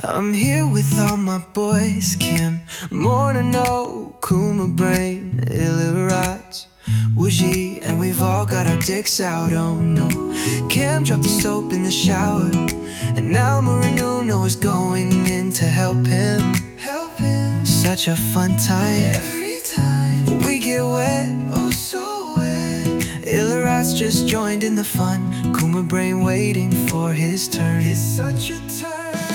I'm here with all my boys, Kim, Morning-O, Kuma Brain, Illurat, Woogie, and we've all got our dicks out, oh no. Cam dropped the soap in the shower, and now Morning-O is going in to help him. Such a fun time, every time we get wet, oh so wet. Illurat's just joined in the fun, Kuma Brain waiting for his turn. It's such a turn.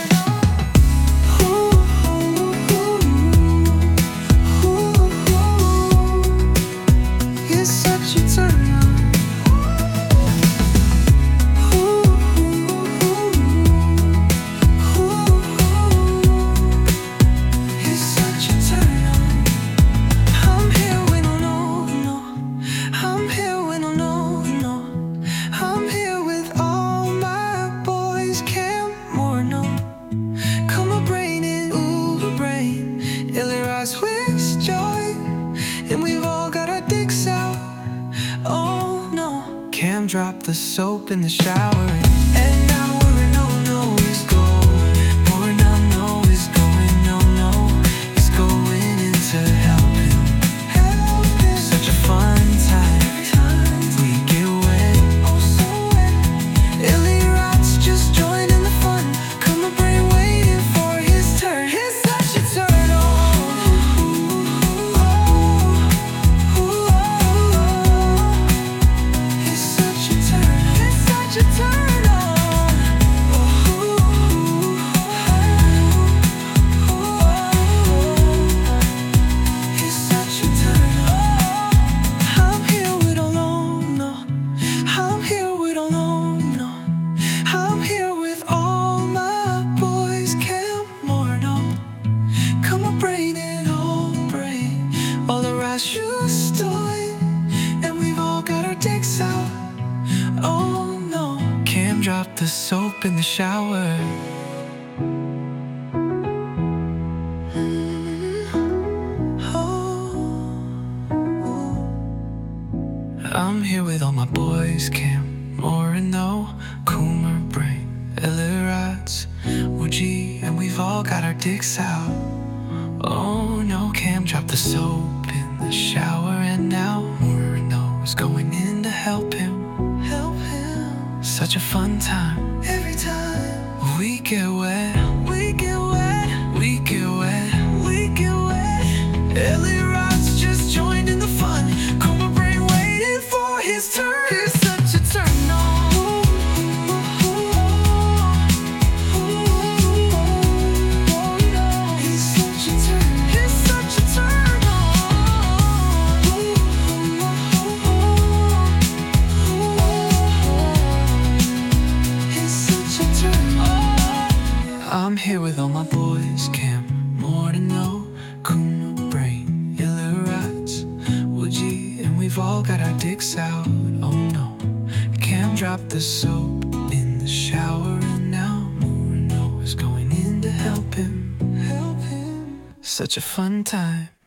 With joy, and we've all got our dicks out. Oh no. Cam dropped the soap in the shower, and now we're no is going. Morning-O is going, no. He's going in to help him. Such a fun time. We get wet, oh so wet. Illurat's just joining the fun. Kuma Brain waiting for his turn. It's such a turn. And we've all got our dicks out. Oh no. Cam dropped the soap in the shower. I'm here with all my boys, Cam, Morning-O, Kuma Brain, Illurat, Woogie, and we've all got our dicks out. Oh no. Cam dropped the soap in the shower, and now Morning-O is going in to help him. Such a fun time. Every time we get wet, we get wet, we get wet, we get wet. Illurat's just joined in the fun. Kuma Brain waiting for his turn. It's such a turn on. I'm here with all my boys, Cam, Morning-O, Kuma Brain, Illurat, Woogie, and we've all got our dicks out. Oh no. Cam dropped the soap in the shower, and now Morning-O is going in to help him. Such a fun time.